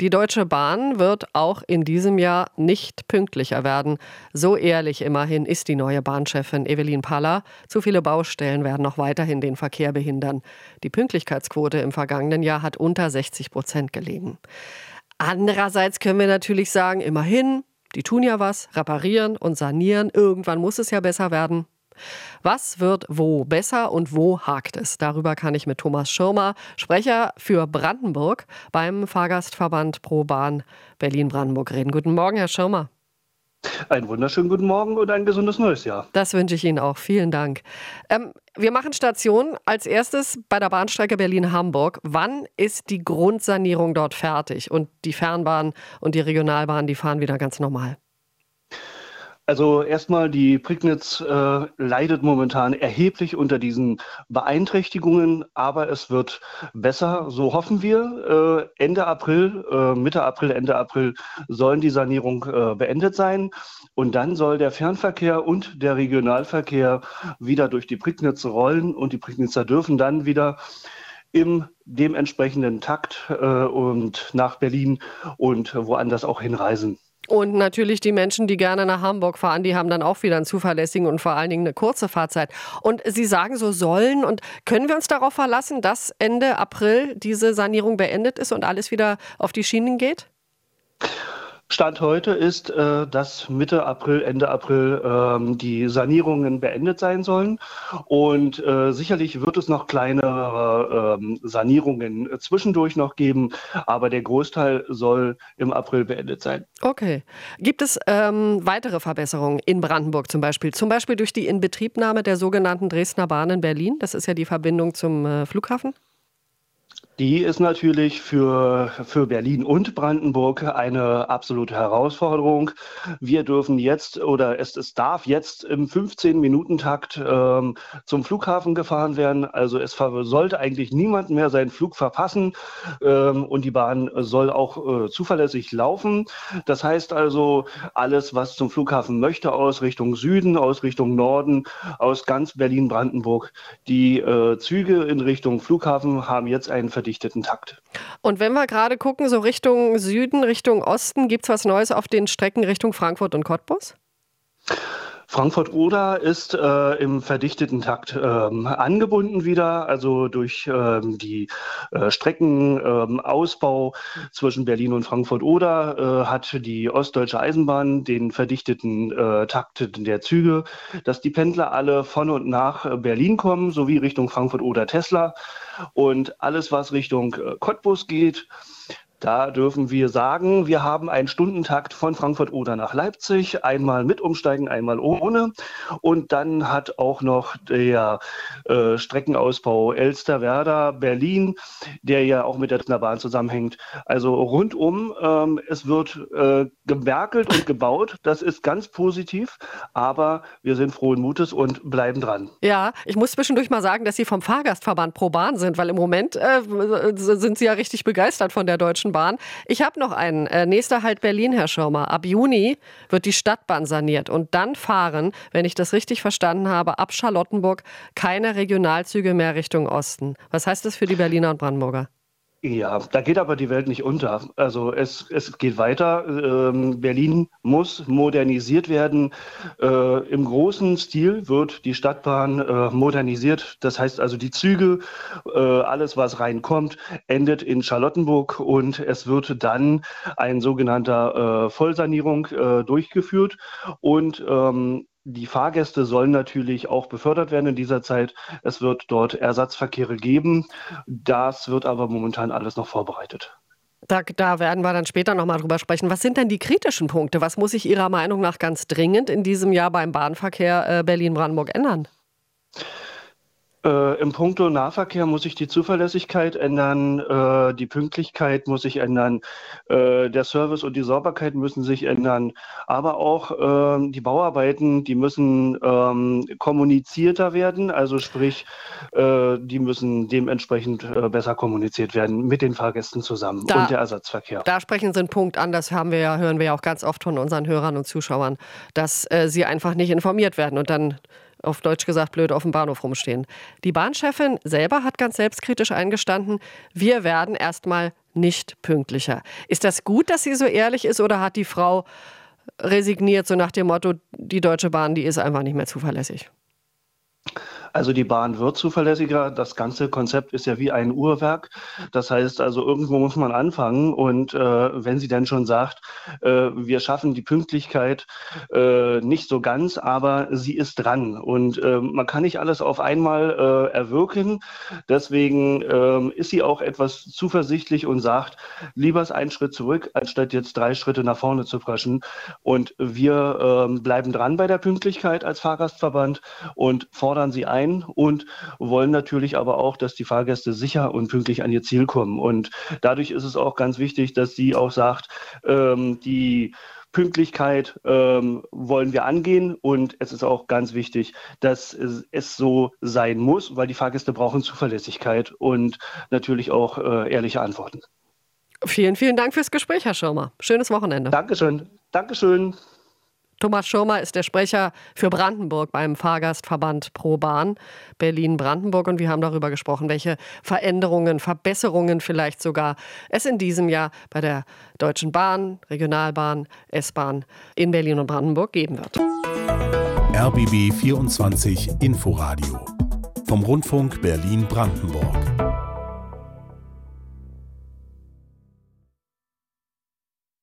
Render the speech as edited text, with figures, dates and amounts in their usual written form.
Die Deutsche Bahn wird auch in diesem Jahr nicht pünktlicher werden. So ehrlich immerhin ist die neue Bahnchefin Evelyn Paller. Zu viele Baustellen werden noch weiterhin den Verkehr behindern. Die Pünktlichkeitsquote im vergangenen Jahr hat unter 60% gelegen. Andererseits können wir natürlich sagen, immerhin, die tun ja was, reparieren und sanieren. Irgendwann muss es ja besser werden. Was wird wo besser und wo hakt es? Darüber kann ich mit Thomas Schirmer, Sprecher für Brandenburg beim Fahrgastverband Pro Bahn Berlin-Brandenburg reden. Guten Morgen, Herr Schirmer. Einen wunderschönen guten Morgen und ein gesundes neues Jahr. Das wünsche ich Ihnen auch. Vielen Dank. Wir machen Station als erstes bei der Bahnstrecke Berlin-Hamburg. Wann ist die Grundsanierung dort fertig? Und die Fernbahn und die Regionalbahn, die fahren wieder ganz normal? Also erstmal, die Prignitz leidet momentan erheblich unter diesen Beeinträchtigungen, aber es wird besser, so hoffen wir. Ende April, Mitte April, Ende April sollen die Sanierung beendet sein und dann soll der Fernverkehr und der Regionalverkehr wieder durch die Prignitz rollen und die Prignitzer dürfen dann wieder im dementsprechenden Takt und nach Berlin und woanders auch hinreisen. Und natürlich die Menschen, die gerne nach Hamburg fahren, die haben dann auch wieder einen zuverlässigen und vor allen Dingen eine kurze Fahrzeit. Und Sie sagen so sollen und können wir uns darauf verlassen, dass Ende April diese Sanierung beendet ist und alles wieder auf die Schienen geht? Stand heute ist, dass Mitte April, Ende April die Sanierungen beendet sein sollen. Und sicherlich wird es noch kleinere Sanierungen zwischendurch noch geben, aber der Großteil soll im April beendet sein. Okay. Gibt es weitere Verbesserungen in Brandenburg zum Beispiel? Zum Beispiel durch die Inbetriebnahme der sogenannten Dresdner Bahn in Berlin? Das ist ja die Verbindung zum Flughafen. Die ist natürlich für Berlin und Brandenburg eine absolute Herausforderung. Wir dürfen jetzt oder es darf jetzt im 15-Minuten-Takt zum Flughafen gefahren werden. Also es sollte eigentlich niemand mehr seinen Flug verpassen und die Bahn soll auch zuverlässig laufen. Das heißt also, alles, was zum Flughafen möchte, aus Richtung Süden, aus Richtung Norden, aus ganz Berlin-Brandenburg, die Züge in Richtung Flughafen haben jetzt einen verdichteten Takt. Und wenn wir gerade gucken, so Richtung Süden, Richtung Osten, gibt es was Neues auf den Strecken Richtung Frankfurt und Cottbus? Frankfurt-Oder ist im verdichteten Takt angebunden wieder, also durch die Streckenausbau zwischen Berlin und Frankfurt-Oder hat die Ostdeutsche Eisenbahn den verdichteten Takt der Züge, dass die Pendler alle von und nach Berlin kommen, sowie Richtung Frankfurt-Oder-Tesla und alles, was Richtung Cottbus geht. Da dürfen wir sagen, wir haben einen Stundentakt von Frankfurt-Oder nach Leipzig, einmal mit Umsteigen, einmal ohne. Und dann hat auch noch der Streckenausbau Elsterwerda-Berlin, der ja auch mit der Dresdner Bahn zusammenhängt. Also rundum, es wird gewerkelt und gebaut. Das ist ganz positiv, aber wir sind frohen Mutes und bleiben dran. Ja, ich muss zwischendurch mal sagen, dass Sie vom Fahrgastverband Pro Bahn sind, weil im Moment sind Sie ja richtig begeistert von der Deutschen Bahn. Ich habe noch einen. Nächster Halt Berlin, Herr Schirmer. Ab Juni wird die Stadtbahn saniert und dann fahren, wenn ich das richtig verstanden habe, ab Charlottenburg keine Regionalzüge mehr Richtung Osten. Was heißt das für die Berliner und Brandenburger? Ja, da geht aber die Welt nicht unter. Also es geht weiter. Berlin muss modernisiert werden. Im großen Stil wird die Stadtbahn modernisiert. Das heißt also die Züge, alles was reinkommt, endet in Charlottenburg und es wird dann ein sogenannter Vollsanierung durchgeführt und die Fahrgäste sollen natürlich auch befördert werden in dieser Zeit. Es wird dort Ersatzverkehre geben. Das wird aber momentan alles noch vorbereitet. Da werden wir dann später nochmal drüber sprechen. Was sind denn die kritischen Punkte? Was muss sich Ihrer Meinung nach ganz dringend in diesem Jahr beim Bahnverkehr Berlin-Brandenburg ändern? Im Punkto Nahverkehr muss sich die Zuverlässigkeit ändern, die Pünktlichkeit muss sich ändern, der Service und die Sauberkeit müssen sich ändern, aber auch die Bauarbeiten, die müssen kommunizierter werden, also sprich, die müssen dementsprechend besser kommuniziert werden mit den Fahrgästen zusammen und der Ersatzverkehr. Da sprechen Sie einen Punkt an, das hören wir ja auch ganz oft von unseren Hörern und Zuschauern, dass sie einfach nicht informiert werden und dann auf Deutsch gesagt blöd auf dem Bahnhof rumstehen. Die Bahnchefin selber hat ganz selbstkritisch eingestanden, wir werden erstmal nicht pünktlicher. Ist das gut, dass sie so ehrlich ist, oder hat die Frau resigniert, so nach dem Motto, die Deutsche Bahn, die ist einfach nicht mehr zuverlässig? Also die Bahn wird zuverlässiger. Das ganze Konzept ist ja wie ein Uhrwerk. Das heißt also, irgendwo muss man anfangen. Und wenn sie dann schon sagt, wir schaffen die Pünktlichkeit nicht so ganz, aber sie ist dran. Und man kann nicht alles auf einmal erwirken. Deswegen ist sie auch etwas zuversichtlich und sagt, lieber einen Schritt zurück, anstatt jetzt 3 Schritte nach vorne zu preschen. Und wir bleiben dran bei der Pünktlichkeit als Fahrgastverband und fordern sie ein und wollen natürlich aber auch, dass die Fahrgäste sicher und pünktlich an ihr Ziel kommen. Und dadurch ist es auch ganz wichtig, dass sie auch sagt, die Pünktlichkeit wollen wir angehen, und es ist auch ganz wichtig, dass es so sein muss, weil die Fahrgäste brauchen Zuverlässigkeit und natürlich auch ehrliche Antworten. Vielen, vielen Dank fürs Gespräch, Herr Schirmer. Schönes Wochenende. Dankeschön. Dankeschön. Thomas Schirmer ist der Sprecher für Brandenburg beim Fahrgastverband Pro Bahn Berlin-Brandenburg, und wir haben darüber gesprochen, welche Veränderungen, Verbesserungen vielleicht sogar es in diesem Jahr bei der Deutschen Bahn, Regionalbahn, S-Bahn in Berlin und Brandenburg geben wird. RBB 24 Inforadio vom Rundfunk Berlin-Brandenburg.